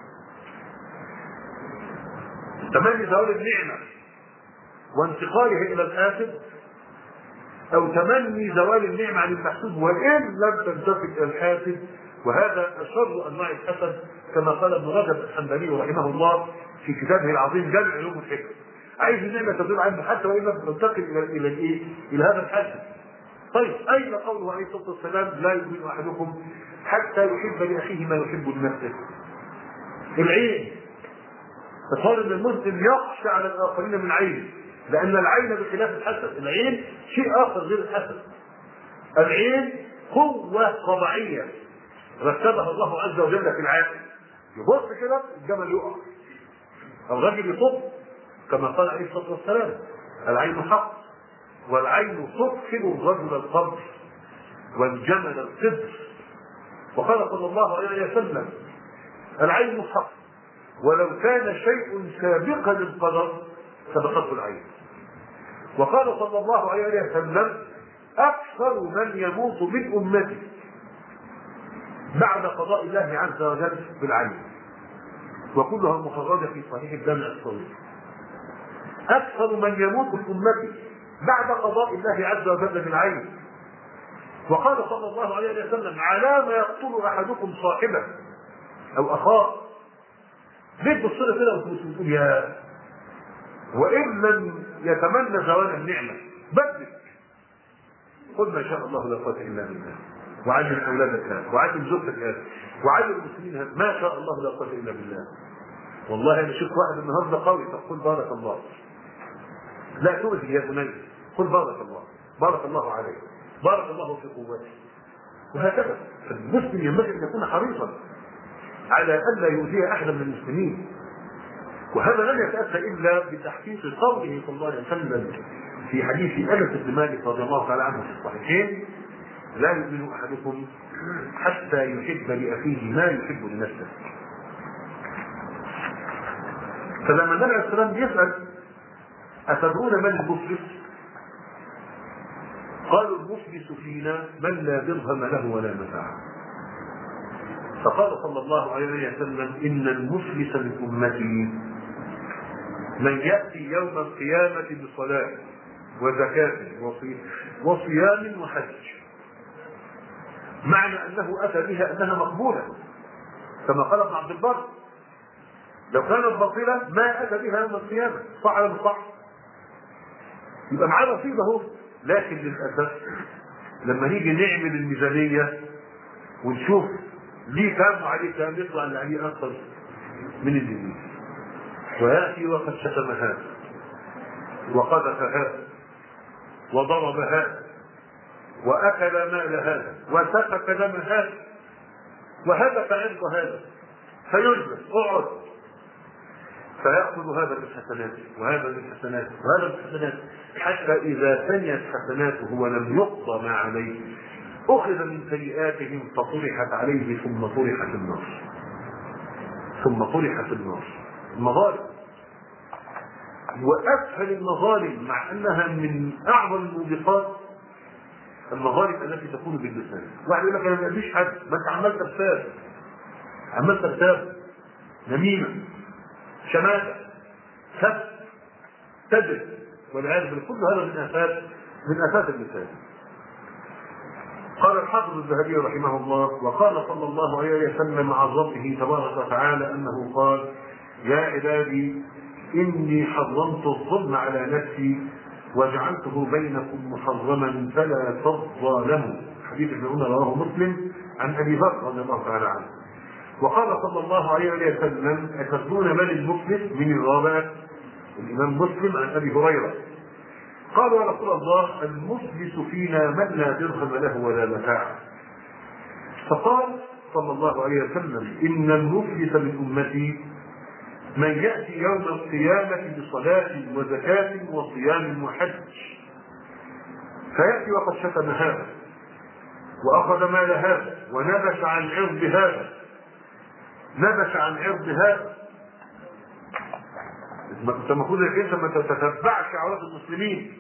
تمني زوال النعمه وانتقالها الى الآخر، او تمني زوال النعمه عن المحسود وان لم تنتقل الى الحاسد، وهذا اشر انواع الحسد كما قال ابن رجب الحنبلي رحمه الله في كتابه العظيم جامع علوم الحكم. عايز النعمه تدل عنه حتى وان لم تنتقل الى الى الايه؟ الى هذا الحاسد. طيب اين قوله عليه الصلاه والسلام: لا يؤمن احدكم حتى يحب لاخيه ما يحب لنفسه؟ العين. تصور ان المسلم يخشى على الاخرين من عينه، لأن العين بخلاف الحسد، العين شيء آخر غير الحسد. العين قوة طبيعية رتبها الله عز وجل في العالم. يبص كده الجمل يقع، أو الرجل يصب، كما قال عليه الصلاة والسلام: العين حق، والعين تدخل الرجل القبر والجمل الصدر. وقال صلى الله عليه وسلم: العين حق، ولو كان شيء سابقا للقدر سبقته العين. وقال صلى الله عليه وسلم: أكثر من يموت من أمتي بعد قضاء الله عز وجل بالعين، وكلها مخرجة في صحيح الجامع الصغير. أكثر من يموت من أمتي بعد قضاء الله عز وجل بالعين. وقال صلى الله عليه وسلم: على ما يقتل أحدكم صاحبه أو أخاه. ليه تبص له كده وتقول يا وإن لم يتمنى زوال النعمة بدل، قل ما شاء الله لا قوة إلا بالله، وعلم أولادك هذا، وعلم زوجتك هذا، وعلم المسلمين هذا، ما شاء الله لا قوة إلا بالله. والله أنا شفت واحد النهارده قوي، فقل بارك الله. لا تؤذي يا بني، قل بارك الله، بارك الله عليك، بارك الله في قوته. وهكذا. فالمسلم ينبغي أن يكون حريصا على أن لا يؤذي أحدا من المسلمين. وهذا لم يتأتى إلا بتحقيق قوله صلى الله عليه وسلم في حديث أنس بن مالك رضي الله تعالى عنه في الصحيحين: لا يؤمن أحدكم حتى يحب لأخيه ما يحب لنفسه. فلما النبي عليه السلام يسأل: أتدرون من المفلس؟ قالوا: المفلس فينا من لا درهم له ولا متاع. فقال صلى الله عليه وسلم: إن المفلس من أمتي من يأتي يوم القيامة بصلاة وزكاة وصيام وحج، معنى أنه أتى بها أنها مقبولة، كما قال ابن عبد البر: لو كانت باطلة ما أتى بها يوم القيامة. صح ولا مش صح؟ يبقى معاه رصيد اهو. لكن للأسف لما نيجي نعمل الميزانية ونشوف ليه كام وعليه كام، يطلع اللي عليه أكثر من اللي ويأتي وقد شتم هذا وقذف هذا وضرب هذا وأكل مال هذا وسفك دم هذا وهذا فعند هذا، فيجلس اقعد، فيأخذ هذا من حسناته وهذا من حسناته وهذا من حسناته، حتى إذا ثنيت حسناته ولم يقضى ما عليه أخذ من سيئاتهم فطرحت عليه ثم طرح في النار. ثم طرح في النار. المظالم، وأسهل المظالم مع أنها من أعظم الموبقات المظالم التي تكون باللسان. واحد يقول لك أنا ما أدريش حد، ما أنت عمال ترتاب، عمال ترتاب، نميمة، شماتة، سب، كذب، والعياذ بالله، كل هذا من آفات من آفات اللسان. قال الحافظ الذهبي رحمه الله: وقال صلى الله عليه وسلم عن ربه تبارك وتعالى أنه قال: يا عبادي إني حرمت الظلم على نفسي وجعلته بينكم محرما فلا تظالموا. حديث ابن عمر رواه مسلم عن أبي بكر رضي الله تعالى عنه. وقال صلى الله عليه وسلم: أتدرون من المفلس؟ من الرابع الإمام مسلم عن أبي هريرة. قالوا: يا رسول الله، المفلس فينا من لا درهم له ولا متاع. فقال صلى الله عليه وسلم: إن المفلس من أمتي من يأتي يوم القيامة بصلاة وزكاة وصيام وحج، فيأتي وقد شتم هذا وأخذ مال هذا ونبش عن عرض هذا نبش عن عرض هذا انت المفروض انت ما تتتبعش عورات المسلمين،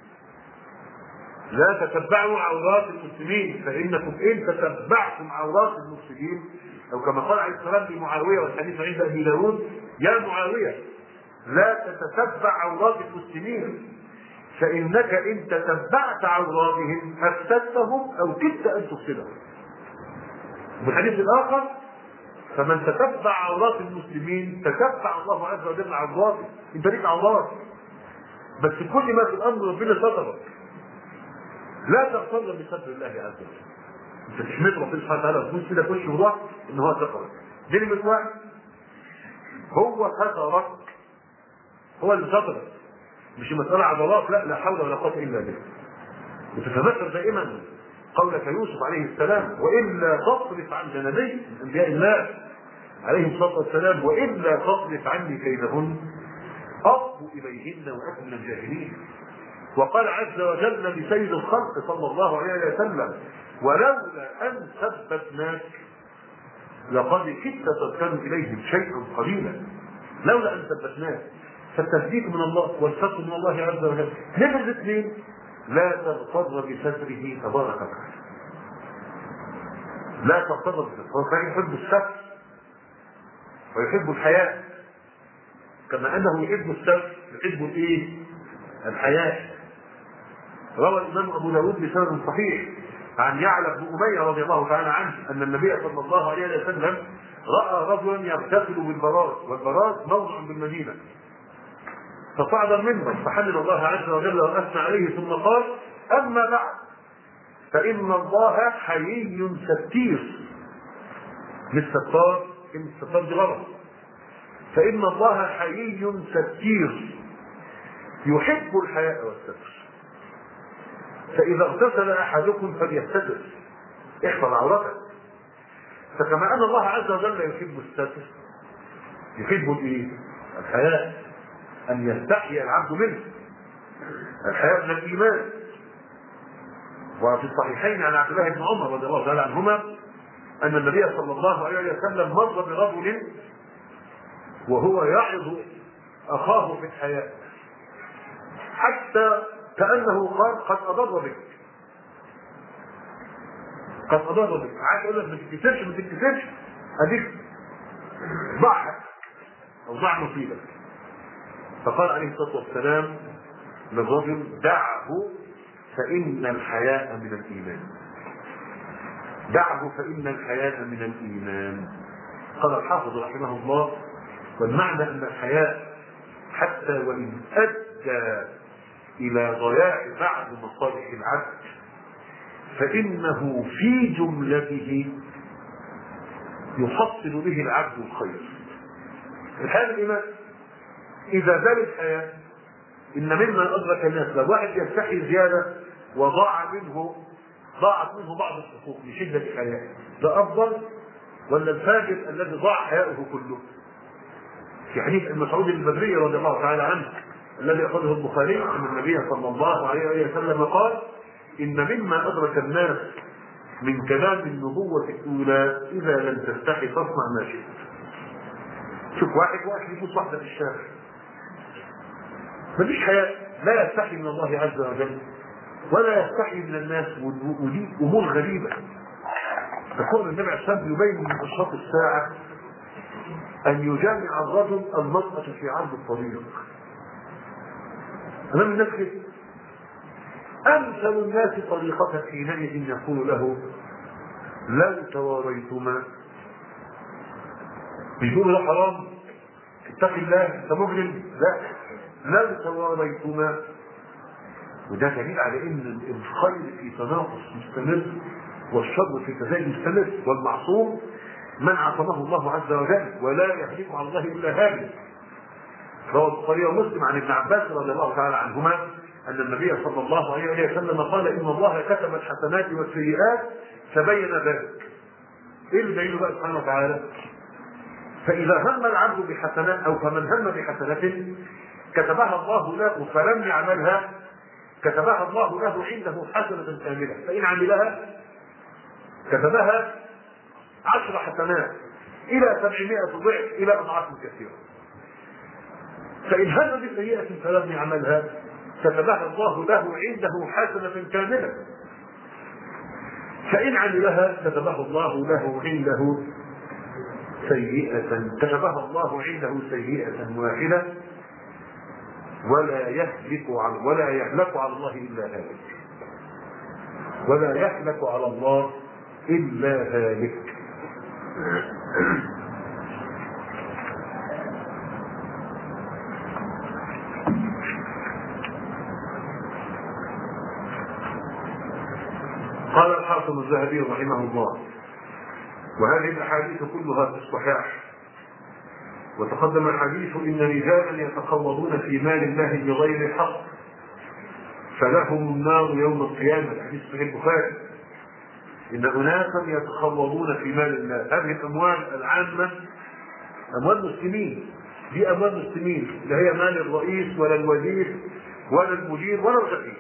لا تتبعوا عورات المسلمين، فانكم ان تتبعتم عورات المسلمين، او كما قال عليه السلام لمعاويه والحديث عند ابي داود: يا معاويه لا تتتبع عورات المسلمين، فانك ان تتبعت عوراتهم افسدتهم او كدت ان تفسدهم. والحديث الاخر: فمن تتبع عورات المسلمين تتبع الله عز وجل عوراته. انت ليك عورات، بس كل ما في الامر ربنا سترك، لا تغتر بستر الله عز وجل. انت تحمد ربنا سبحانه وتعالى وتقول كده كل وضوح ان هو سترك. دي نمرة واحد، هو سترك، هو اللي سترك، مش مسألة عضلات، لا لا حول ولا قوة الا بالله. وتتذكر دائما قولك يوسف عليه السلام: والا تصرف عن نبي من انبياء الله عليه الصلاه والسلام، والا تصرف عني كيدهن اصب اليهن واكن من الجاهلين. وقال عز وجل لسيد الخلق صلى الله عليه وسلم: ولولا ان ثبتناك لقد كدت تركن اليهم شيئا قليلا. لولا ان ثبتناك، فالتثبيت من الله والفتح من الله عز وجل. نمرة اثنين: لا تغتر بستره تبارك وتعالى. لا تغتر بستره، هو كان يحب الستر ويحب الحياء، كما انه يحب الستر يحب الايه؟ الحياء. روى الامام ابو داود بسند صحيح عن يعلى بن اميه رضي الله تعالى عنه ان النبي صلى الله عليه وسلم راى رجلا يغتسل بالبراز، والبراز موضع بالمدينه، فصعد المنبر فحمد الله عز وجل واثنى عليه ثم قال: اما بعد، فان الله حيي ستير. مش ستار، ان الستار دي غلط. فان الله حيي ستير يحب الحياء والستر، فاذا اغتسل احدكم فليستتر، احفظ عورتك. فكما ان الله عز وجل يحب الستر يحب الايه؟ الحياء، أن يستحيي العبد منه. الحياء من الإيمان. وفي الصحيحين عن عبد الله بن عمر رضي الله تعالى عنهما أن النبي صلى الله عليه وسلم مر برجل وهو يعظ أخاه في الحياء، حتى كأنه قال: قد أضر بك، قد أضر بك. عايز أقول لك ما تتكسرش ما تتكسرش، أديك ضعها أو ضع مصيبك. فقال عليه الصلاة والسلام للرجل: دعه فإن الحياء من الإيمان. دعه فإن الحياء من الإيمان. قال الحافظ رحمه الله: والمعنى أن الحياء حتى وإن أدى إلى ضياع بعض مصالح العبد فإنه في جملته يحصل به العبد الخير. الحياء الإيمان. إذا زالت الحياة، إن مما أدرك الناس لو واحد يستحي زيادة وضاع منه ضاعت منه بعض الحقوق لشدة الحياة، ده أفضل ولا الفاجر الذي ضاع حياؤه كله؟ في حديث ابن مسعود البدري رضي الله تعالى عنه الذي أخرجه البخاري أن النبي صلى الله عليه وسلم قال: إن مما أدرك الناس من كلام النبوة الأولى: إذا لم تستحي فاصنع ما شئت. شوف واحد واحد يبص واحدة في الشارع مفيش حياء، لا يستحي من الله عز وجل ولا يستحي من الناس، ودي امور غريبه. يقول النبي عليه الصلاه والسلام يبين من اشراط الساعه ان يجامع الرجل المراه في عرض الطريق امام الناس كده. امثل الناس طريقه حينئذ يقول له: لو تواريتما. بيقول له حرام، اتق الله، انت مجرم. لا، لو تواريتما. وده دليل على ان الخير في تناقص مستمر والشر في تزايد مستمر، والمعصوم من عصمه الله عز وجل، ولا يهلك على الله الا هالك. روى البخاري ومسلم عن ابن عباس رضي الله تعالى عنهما ان النبي صلى الله عليه وسلم قال ان الله كتب الحسنات والسيئات فبين ذلك. ايه اللي بينه بقى سبحانه وتعالى؟ فاذا هم العبد بحسنات او فمن هم بحسنه كتبها الله له فلم يعملها كتبها الله له عنده حسنه كامله، فان عملها كتبها عشر حسنات الى سبعمائة ضعف الى اضعاف كثيره. فان هم بسيئه فلم يعملها كتبها الله له عنده حسنه كامله، فان عملها كتبها الله له عنده سيئه كتبها الله عنده سيئه واحده، ولا يهلك على ولا يهلك على الله الا هالك. ولا يهلك على الله الا هالك. قال الحافظ الذهبي رحمه الله: وهذه الاحاديث كلها في الصحاح. وتقدم الحديث ان رجالا يتخوضون في مال الله بغير حق فلهم النار يوم القيامه، الحديث صحيح البخاري. ان اناسا يتخوضون في مال الله، هذه الاموال العامه اموال المسلمين، دي اموال المسلمين لا هي مال الرئيس ولا الوزير ولا المدير ولا الغفير.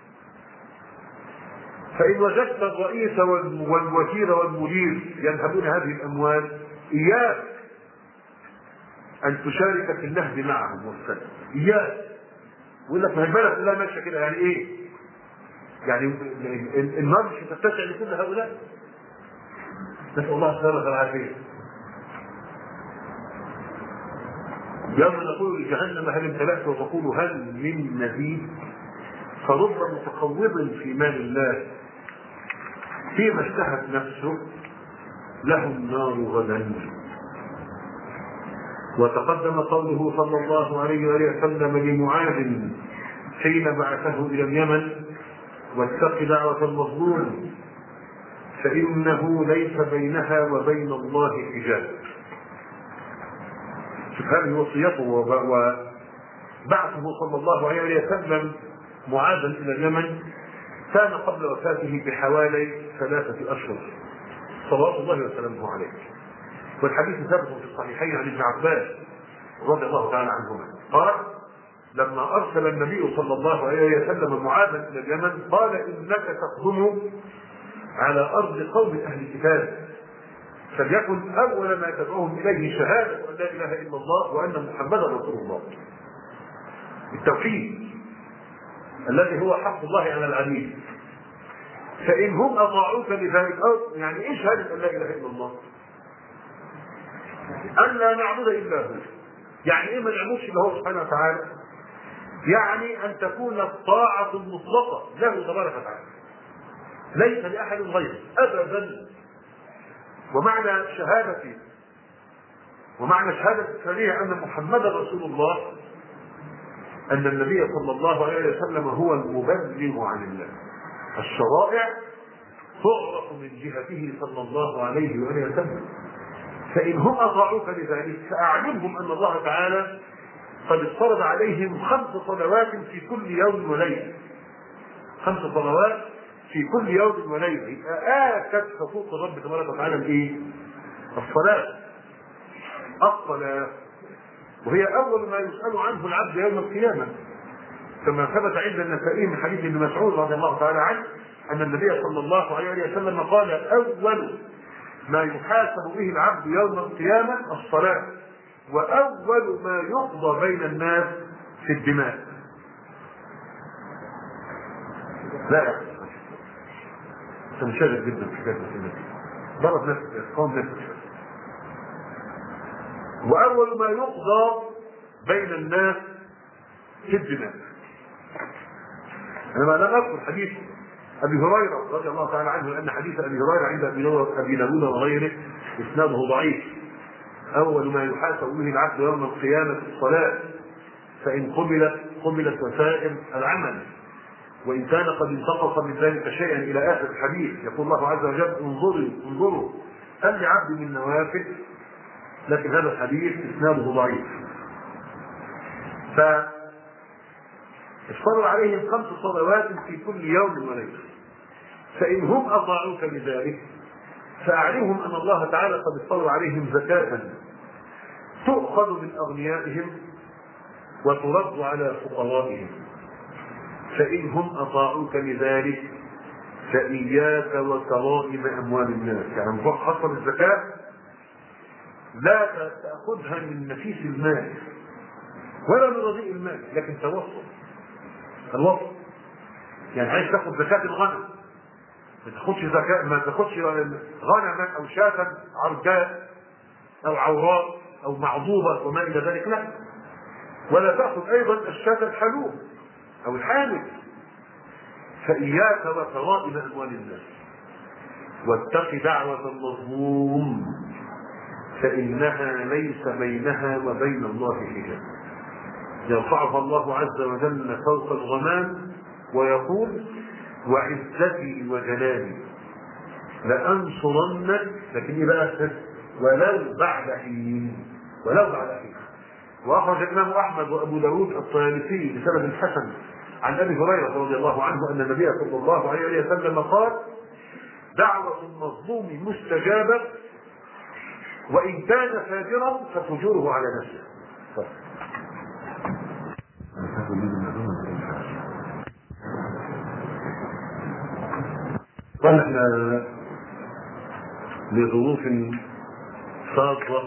فان وجدت الرئيس والوزير والمدير ينهبون هذه الاموال اياك ان تشارك في النهب معهم والسلب، اياك. يقول لك ما هي البلد كلها ماشيه كده، يعني ايه؟ يعني النار مش هتتسع لكل هؤلاء. نسال الله السلامه والعافيه. يوم نقول لجهنم هل امتلأت وتقول هل من مزيد، فرب متخوض في مال الله فيما اشتهت نفسه له النار غدا. وتقدم قوله صلى الله عليه وسلم لمعاذ حين بعثه الى اليمن: واتق دعوة المظلوم فإنه ليس بينها وبين الله حجاب. شوف هذه وصيته وبعثه صلى الله عليه وسلم معاذا إلى اليمن كان قبل وفاته بحوالي ثلاثة أشهر صلوات الله وسلامه عليه. والحديث ثابت في الصحيحين عن ابن عباس رضي الله تعالى عنهما قال: لما أرسل النبي صلى الله عليه وسلم معاذا إلى اليمن قال: إنك تقدم على أرض قوم أهل الكتاب، فليكن أول ما تدعوهم إليه شهادة أن لا إله إلا الله وأن محمدا رسول الله. التوحيد الذي هو حق الله على العبيد. فإن هم أطاعوك لذلك، يعني إيش شهادة أن لا إله إلا الله؟ أن لا نعبد إلا هو. يعني إيه ما نعبدش إلا هو سبحانه وتعالى؟ يعني أن تكون الطاعة المطلقة له تبارك وتعالى، ليس لأحد غيره أبدا. ومعنى شهادتي ومعنى شهادة الثانية أن محمدا رسول الله أن النبي صلى الله عليه وسلم هو المبلغ عن الله. الشرائع تعرف من جهته صلى الله عليه وسلم. فإن هم أطاعوك لذلك فأعلمهم أن الله تعالى قد افترض عليهم خمس صلوات في كل يوم وليلة. خمس صلوات في كل يوم وليلة. آكد حقوق الرب تبارك وتعالى الإيه؟ الصلاة. الصلاة وهي أول ما يسأل عنه العبد يوم القيامة، كما ثبت عند النسائي من حديث ابن مسعود رضي الله تعالى عنه أن النبي صلى الله عليه وسلم قال: أول ما يحاسب به العبد يوم القيامة الصلاة، وأول ما يقضى بين الناس في الدماء. لا أنت مشاغل جدا في كتاب السنة، ضرب نفسك قام نفسك. وأول ما يقضى بين الناس في الدماء. أنا ما لم أذكر حديث أبي هريرة رضي الله تعالى عنه، لأن حديث أبي هريرة عند أبي داود وغيره إسناده ضعيف. أول ما يحاسب به العبد يوم القيامة الصلاة، فإن قبلت قبلت وسائر العمل، وإن كان قد انتقص من ذلك شيئا إلى آخر الحديث. يقول الله عز وجل: انظروا انظروا هل لعبد من نوافل؟ لكن هذا الحديث اسناده ضعيف. فافترض عليهم خمس صلوات في كل يوم وليله، فان هم اطاعوك بذلك فاعلمهم ان الله تعالى قد افترض عليهم زكاه تؤخذ من اغنيائهم وترد على فقرائهم، فان هم اطاعوك بذلك فاياك وكرائم اموال الناس. يعني خاصه الزكاه لا تاخذها من نفيس المال ولا من رديء المال، لكن توسط الوسط. يعني عايز تاخذ زكاه الغنم، ما تاخذش زكاه ما تاخذش غنما او شاة عرجاء او عوراء او معضوبه وما الى ذلك، لا. ولا تاخذ ايضا الشاة الحلوب او الحامل. فاياك وكرائم اموال الناس، واتق دعوه المظلوم فانها ليس بينها وبين الله حجاب. يرفعها الله عز وجل فوق الغمام ويقول وعزتي وجلالي لأنصرنك، لكن ايه بقى؟ ولو بعد حين، ولو بعد حين. واخرج الامام احمد وابو داود الطيالسي بسند حسن عن ابي هريره رضي الله عنه ان النبي صلى الله عليه وسلم قال دعوه المظلوم مستجابه وان كان فاجرا ففجوره على نفسه. قال احنا لظروف صادرة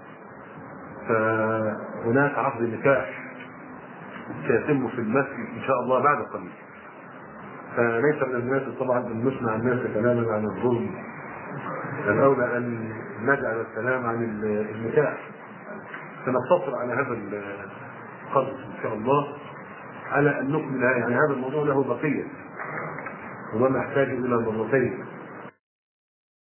فهناك عقد نكاح سيتم في المسجد ان شاء الله بعد قليل، فليس من المناسب طبعا ان نسمع الناس كلاما عن الظلم، الاولى ان نجعل الكلام عن النكاح. سنقتصر على هذا القدر ان شاء الله، على ان نكمل يعني هذا الموضوع له بقيه وما نحتاج الى مرتين.